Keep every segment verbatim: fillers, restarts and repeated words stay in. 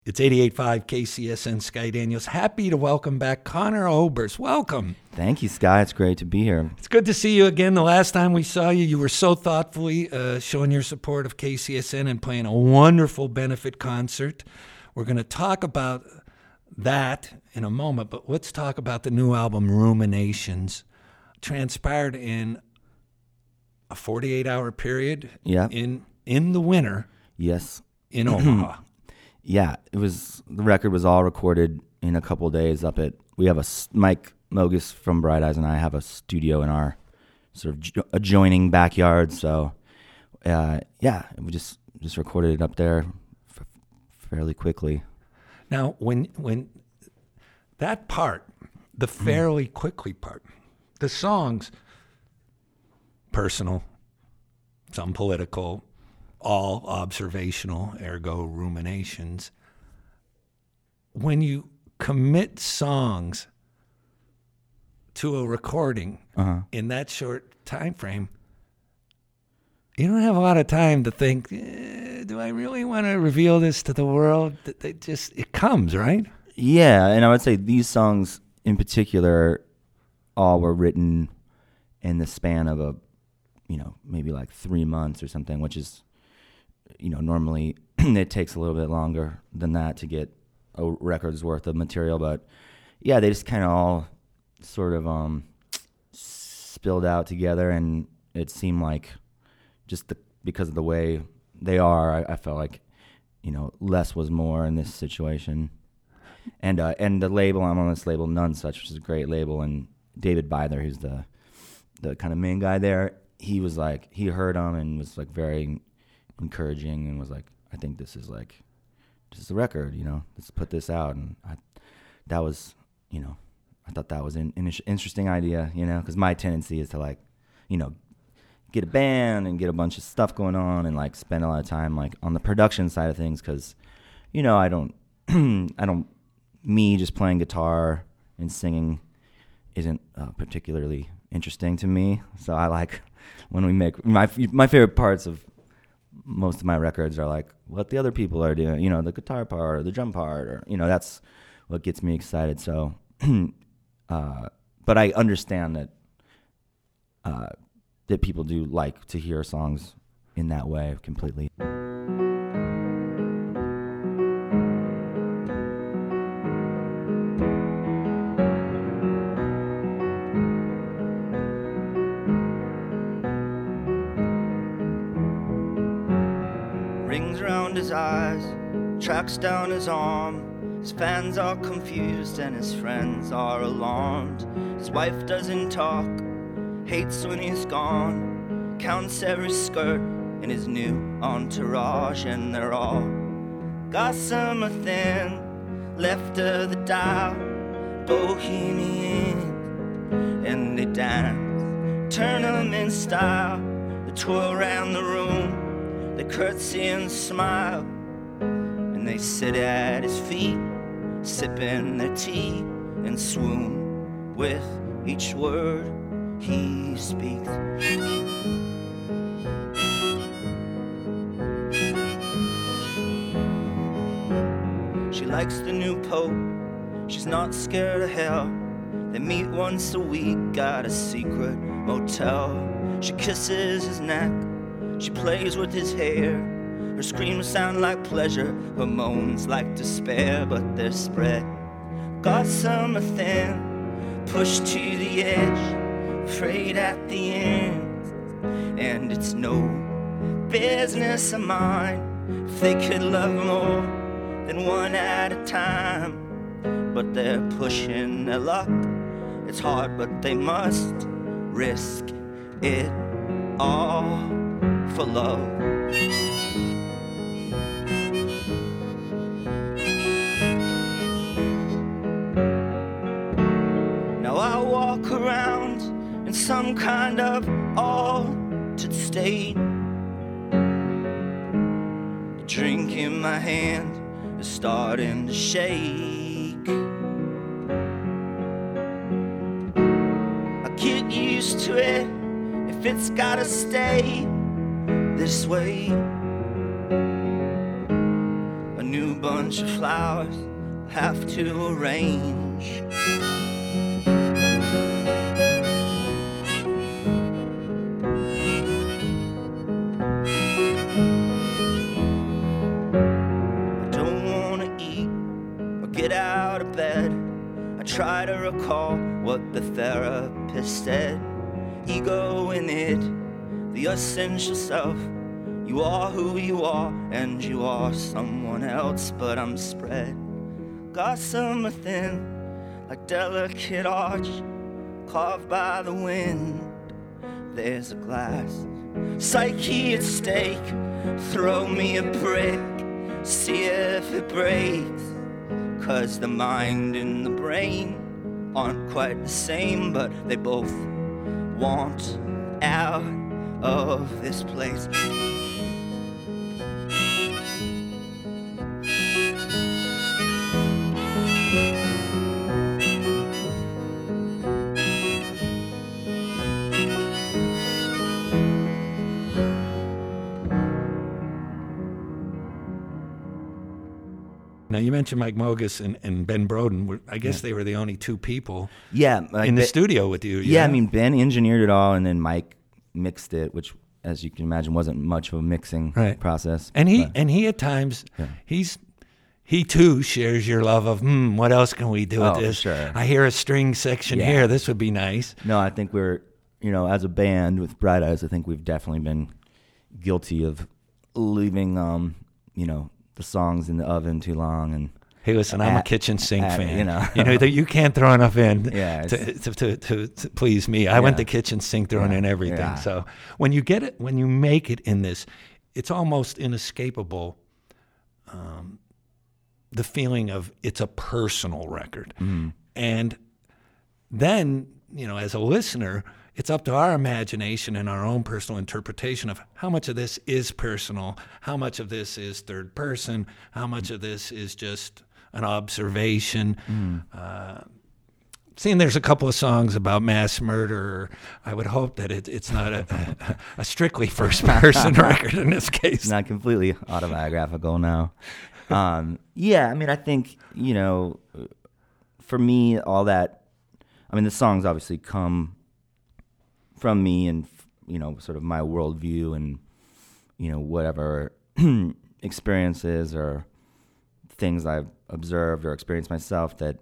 It's eighty-eight point five K C S N Sky Daniels. Happy to welcome back Conor Oberst. Welcome. Thank you, Sky. It's great to be here. It's good to see you again. The last time we saw you, you were so thoughtfully uh, showing your support of K C S N and playing a wonderful benefit concert. We're going to talk about that in a moment, but let's talk about the new album, Ruminations. Transpired in a forty-eight hour period Yeah. in, in the winter Yes. in Omaha. Yeah, it was. The record was all recorded in a couple of days up at. We have a s- Mike Mogus from Bright Eyes and I have a studio in our sort of jo- adjoining backyard. So, uh, yeah, we just just recorded it up there f- fairly quickly. Now, when when that part, the fairly quickly part, the songs, personal, some political, all observational, ergo ruminations. When you commit songs to a recording Uh-huh. in that short time frame, you don't have a lot of time to think, eh, do I really want to reveal this to the world? That they just it comes, right? Yeah, and I would say these songs in particular all were written in the span of a, you know, maybe like three months or something, which is, you know, normally it takes a little bit longer than that to get a record's worth of material. But yeah, they just kind of all sort of um, spilled out together, and it seemed like just the, because of the way they are, I, I felt like, you know, less was more in this situation. And uh, and the label, I'm on this label, None Such, which is a great label, and David Byther, who's the the kind of main guy there, he was like, he heard them and was like very encouraging and was like, I think this is like, this is a record, you know, let's put this out. And I, that was, you know, I thought that was an, an interesting idea, you know, because my tendency is to like, you know, get a band and get a bunch of stuff going on and like spend a lot of time like on the production side of things because, you know, I don't, I don't, me just playing guitar and singing isn't uh, particularly interesting to me. So I like when we make my my favorite parts of most of my records are like what the other people are doing, you know, the guitar part or the drum part, or you know, that's what gets me excited. So, uh, but I understand that uh, that people do like to hear songs in that way completely. Rings around his eyes, tracks down his arm. His fans are confused and his friends are alarmed. His wife doesn't talk, hates when he's gone. Counts every skirt in his new entourage, and they're all gossamer thin, left of the dial, bohemian. And they dance, turn 'em in style. They twirl around the room, they curtsy and smile, and they sit at his feet, sipping their tea and swoon with each word he speaks. She likes the new pope, she's not scared of hell. They meet once a week at a secret motel. She kisses his neck, she plays with his hair. Her screams sound like pleasure, her moans like despair, but they're spread gossamer thin, pushed to the edge, afraid at the end. And it's no business of mine if they could love more than one at a time. But they're pushing their luck, it's hard but they must risk it all for love. Now I walk around in some kind of altered state. The drink in my hand is starting to shake. I get used to it if it's gotta stay this way. A new bunch of flowers have to arrange. I don't wanna eat or get out of bed. I try to recall what the therapist said. Ego in it, the essential self. You are who you are, and you are someone else, but I'm spread. Gossamer thin, like delicate arch, carved by the wind. There's a glass, psyche at stake. Throw me a brick, see if it breaks. Cause the mind and the brain aren't quite the same, but they both want out of this place. Now, you mentioned Mike Mogis and, and Ben Broden. I guess yeah. they were the only two people yeah, like in the Ben, studio with you. Yeah, know? I mean, Ben engineered it all, and then Mike mixed it, which, as you can imagine, wasn't much of a mixing right. process. And he but, and he at times, yeah. he's he too shares your love of, hmm, what else can we do with oh, this? Sure. I hear a string section yeah. here. This would be nice. No, I think we're, you know, as a band with Bright Eyes, I think we've definitely been guilty of leaving, um, you know, the songs in the oven too long. And hey, listen, I'm at, a kitchen sink at, fan. You know, you know that you can't throw enough in yeah, to, to, to, to, to please me. I yeah. went to kitchen sink throwing yeah. in everything. Yeah. So when you get it, when you make it in this, it's almost inescapable. Um, the feeling of it's a personal record. Mm. And then, you know, as a listener, it's up to our imagination and our own personal interpretation of how much of this is personal, how much of this is third person, how much of this is just an observation. Mm. Uh, seeing there's a couple of songs about mass murder, I would hope that it, it's not a, a, a strictly first-person record in this case. It's not completely autobiographical now. Um, yeah, I mean, I think, you know, for me, all that, I mean, the songs obviously come from me and, you know, sort of my worldview and, you know, whatever experiences or things I've observed or experienced myself that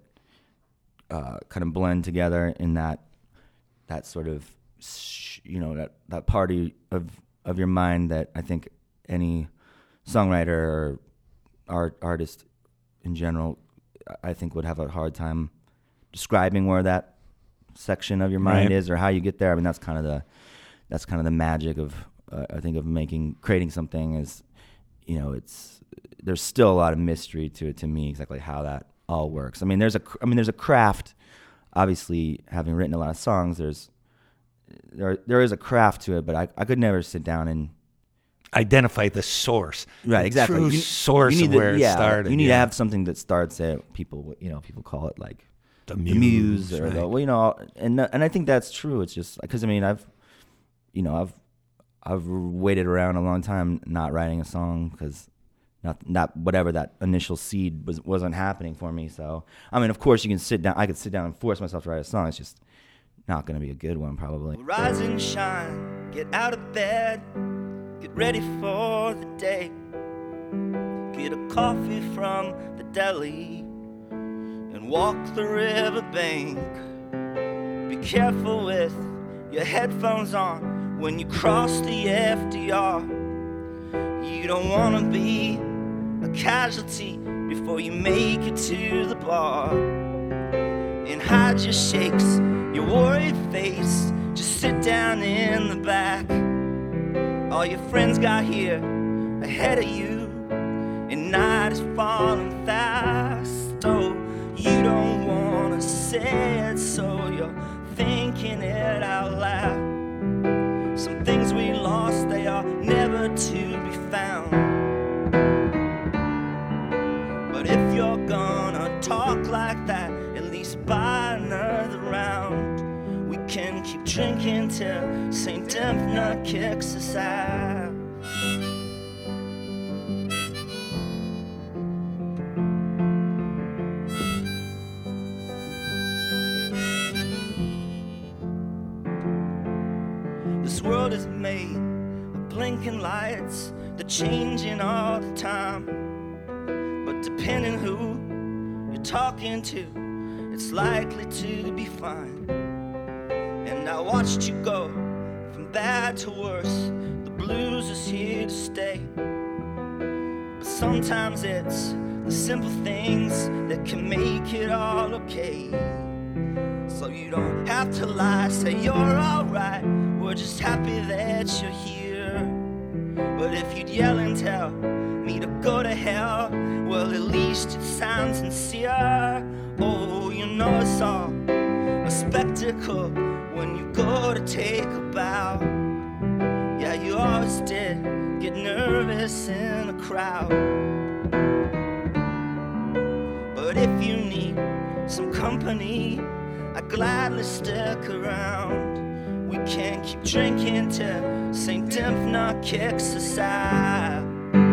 uh, kind of blend together in that that sort of, you know, that, that party of, of your mind that I think any songwriter or art artist in general, I think would have a hard time describing where that section of your mind right. is or how you get there. I mean, that's kind of the that's kind of the magic of uh, I think of making creating something is, you know, it's there's still a lot of mystery to it to me exactly how that all works. I mean, there's a I mean there's a craft. Obviously, having written a lot of songs, there's there there is a craft to it, but I I could never sit down and identify the source, right? The exactly, true you, source you need of to, where yeah, it started. You need yeah. to have something that starts at people. You know, people call it like the the muse, muse or right. the well, you know, and and I think that's true. It's just because I mean, I've, you know, I've I've waited around a long time not writing a song because not not whatever that initial seed was wasn't happening for me. So I mean, of course, you can sit down. I could sit down and force myself to write a song. It's just not going to be a good one, probably. Rise and shine, get out of bed, get ready for the day. Get a coffee from the deli and walk the riverbank. Be careful with your headphones on when you cross the F D R. You don't want to be a casualty before you make it to the bar. And hide your shakes, your worried face, just sit down in the back. All your friends got here ahead of you, and night is falling fast. Oh, you don't want to say it, so you're thinking it out loud. Some things we lost, they are never to be found. But if you're gonna talk like that, at least buy another round. We can keep drinking till Saint Dymphna kicks us out. world is made of blinking lights, they're changing all the time. But depending who you're talking to, it's likely to be fine. And I watched you go from bad to worse, the blues is here to stay. But sometimes it's the simple things that can make it all okay. So you don't have to lie, say you're alright, we're just happy that you're here. But if you'd yell and tell me to go to hell, well at least it sounds sincere. Oh, you know it's all a spectacle when you go to take a bow. Yeah, you always did get nervous in a crowd. But if you need some company, I'd gladly stick around. We can keep drinking till Saint Dymphna kicks us out.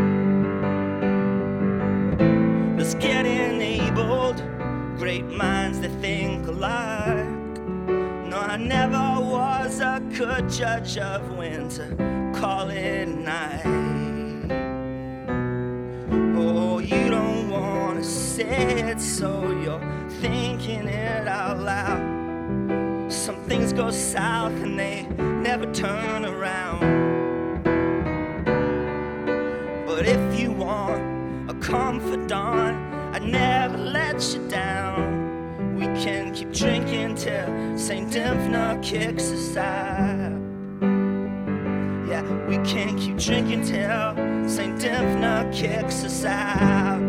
Let's get enabled, great minds that think alike. No, I never was a good judge of when to call it a night. Oh, you don't wanna say it, so you're thinking it out loud. Some things go south and they never turn around. But if you want a confidant, I'd never let you down. We can keep drinking till Saint Dymphna kicks us out. Yeah, we can keep drinking till Saint Dymphna kicks us out.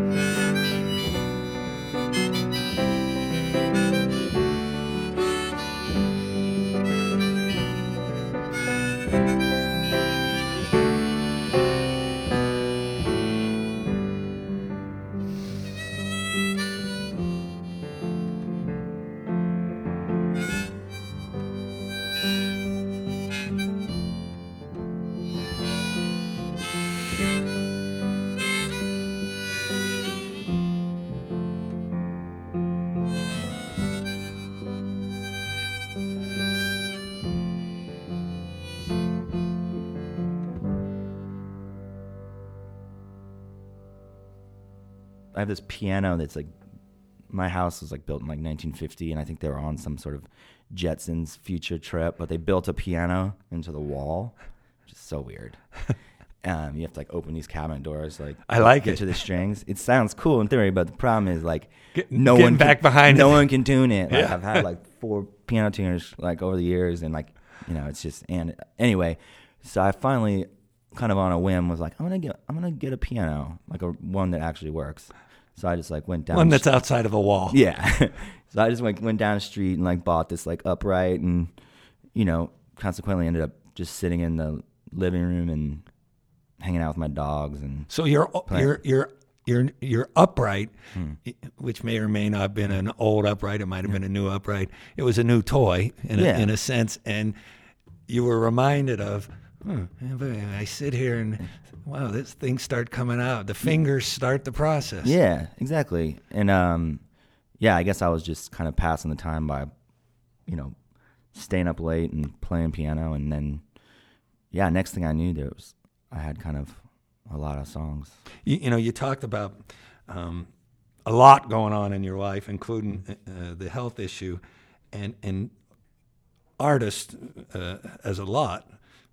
I have this piano that's like, my house was like built in like nineteen fifty, and I think they were on some sort of Jetsons future trip, but they built a piano into the wall, which is so weird. Um, you have to like open these cabinet doors, like I like get it. to the strings. It sounds cool in theory, but the problem is like Get, no getting one back can, behind no it. one can tune it. Like Yeah. I've had like four piano tuners like over the years, and like you know it's just and anyway. So I finally, kind of on a whim, was like I'm gonna get I'm gonna get a piano, like a one that actually works. So I just like went down. One the that's outside of a wall. Yeah. So I just went went down the street and like bought this like upright, and you know, consequently ended up just sitting in the living room and hanging out with my dogs. And So you're Playing. you're you're you're you're upright, Hmm. which may or may not have been an old upright. It might have been a new upright. It was a new toy in a, Yeah. in a sense, and you were reminded of. Hmm, I sit here and wow, this things start coming out. The fingers start the process. yeah, exactly. And um, yeah, I guess I was just kind of passing the time by, you know, staying up late and playing piano, and then yeah, next thing I knew, there was I had kind of a lot of songs. You, you know, you talked about um, a lot going on in your life, including uh, the health issue, and and artists uh, as a lot,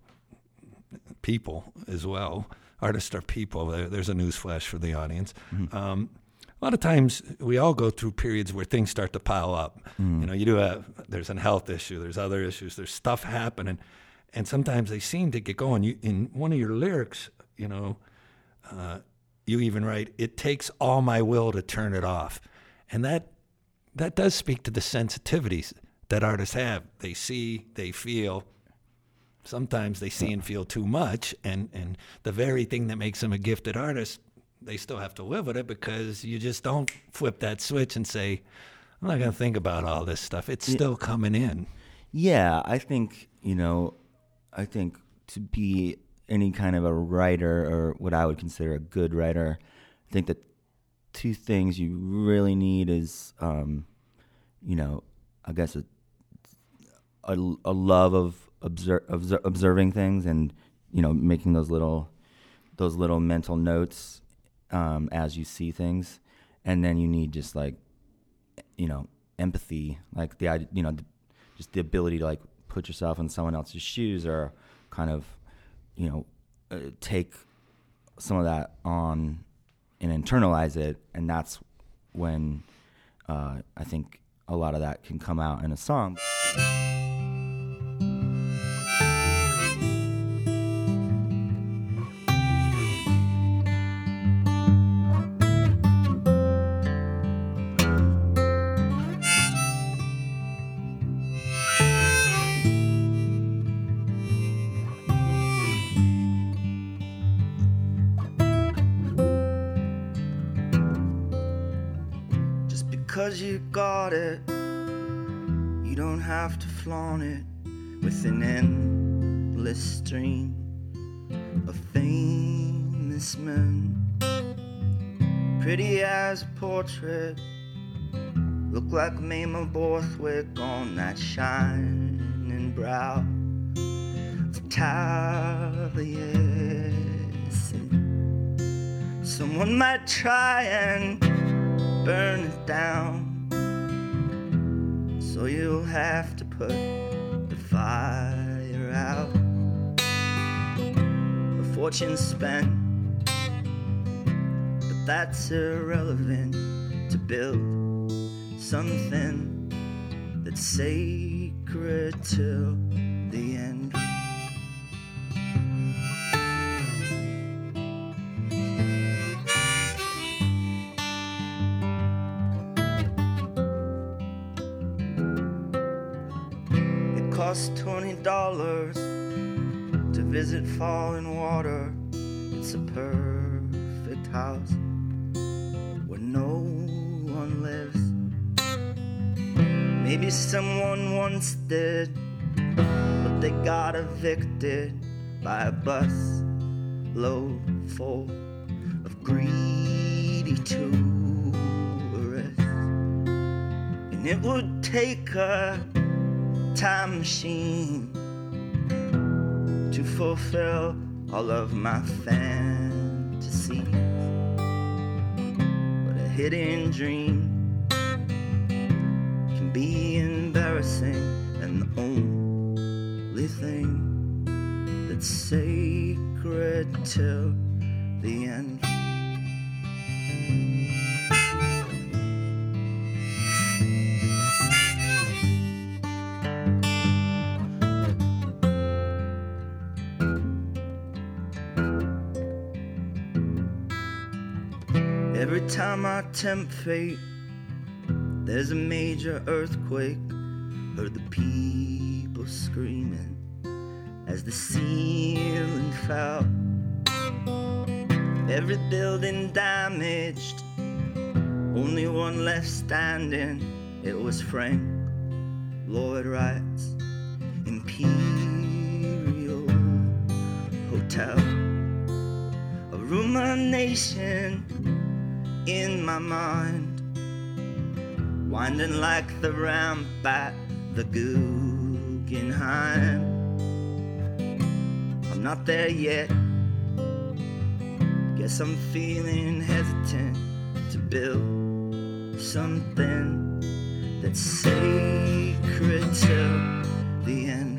people as well. Artists are people. There, there's a newsflash for the audience. Mm-hmm. Um, a lot of times we all go through periods where things start to pile up. Mm. You know, you do have, there's a health issue, there's other issues, there's stuff happening, and sometimes they seem to get going. You, in one of your lyrics, you know, uh, you even write, "It takes all my will to turn it off," and that that does speak to the sensitivities that artists have. They see, they feel. Sometimes they see and feel too much, and, and the very thing that makes them a gifted artist, they still have to live with it, because you just don't flip that switch and say, I'm not going to think about all this stuff. It's still coming in. Yeah, I think, you know, I think to be any kind of a writer, or what I would consider a good writer, I think that two things you really need is, um, you know, I guess a, a, a love of observe, observe, observing things and, you know, making those little, those little mental notes um, as you see things. And then you need just like, you know, empathy, like the idea, you know, just the ability to like put yourself in someone else's shoes, or kind of, you know, uh, take some of that on and internalize it. And that's when uh, I think a lot of that can come out in a song. Because you got it, you don't have to flaunt it with an endless stream of famous men. Pretty as a portrait, look like Mamah Borthwick on that shining brow of Taliesin. Someone might try and burn it down, so you'll have to put the fire out. A fortune spent, but that's irrelevant to build something that's sacred till the end. Cost twenty dollars to visit Falling Water. It's a perfect house where no one lives. Maybe someone once did, but they got evicted by a bus load full of greedy tourists. And it would take a time machine to fulfill all of my fantasies, but a hidden dream can be embarrassing, and the only thing that's sacred till the end. Every time I tempt fate, there's a major earthquake. Heard the people screaming as the ceiling fell. Every building damaged, only one left standing. It was Frank Lloyd Wright's Imperial Hotel. A rumination in my mind, winding like the ramp at the Guggenheim. I'm not there yet, guess I'm feeling hesitant to build something that's sacred till the end.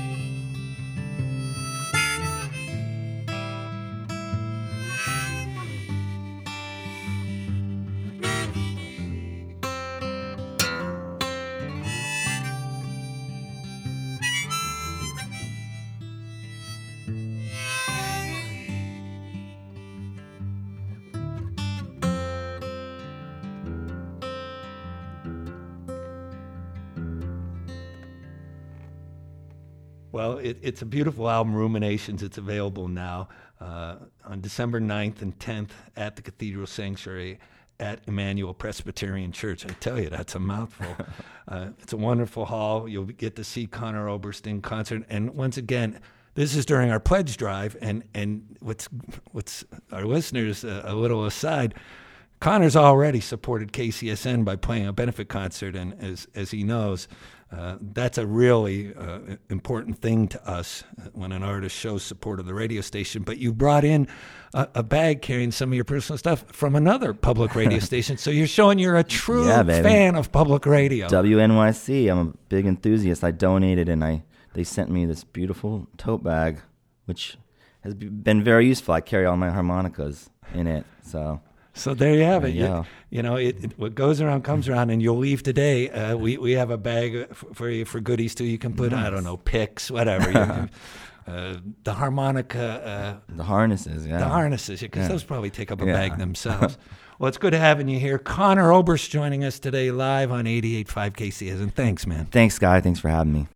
Well, it, it's a beautiful album, Ruminations. It's available now uh, on December ninth and tenth at the Cathedral Sanctuary at Emmanuel Presbyterian Church. I tell you, that's a mouthful. uh, it's a wonderful hall. You'll get to see Conor Oberst in concert. And once again, this is during our pledge drive. And, and what's, what's our listeners, uh, a little aside, Connor's already supported K C S N by playing a benefit concert, and as as he knows, uh, that's a really uh, important thing to us when an artist shows support of the radio station. But you brought in a, a bag carrying some of your personal stuff from another public radio station, so you're showing you're a true Yeah, baby. fan of public radio. W N Y C. I'm a big enthusiast. I donated, and I they sent me this beautiful tote bag, which has be- been very useful. I carry all my harmonicas in it, so. So there you have it. Yeah. You, you know, it, it, what goes around comes around, and you'll leave today. Uh, we we have a bag f- for you for goodies too. You can put I don't know picks, whatever. You can, uh, the harmonica, uh, The harnesses, yeah. the harnesses, because Yeah. those probably take up a Yeah. bag themselves. Well, it's good having you here, Connor Oberst, joining us today live on eighty-eight point five K C S. And thanks, man. Thanks, Guy. Thanks for having me.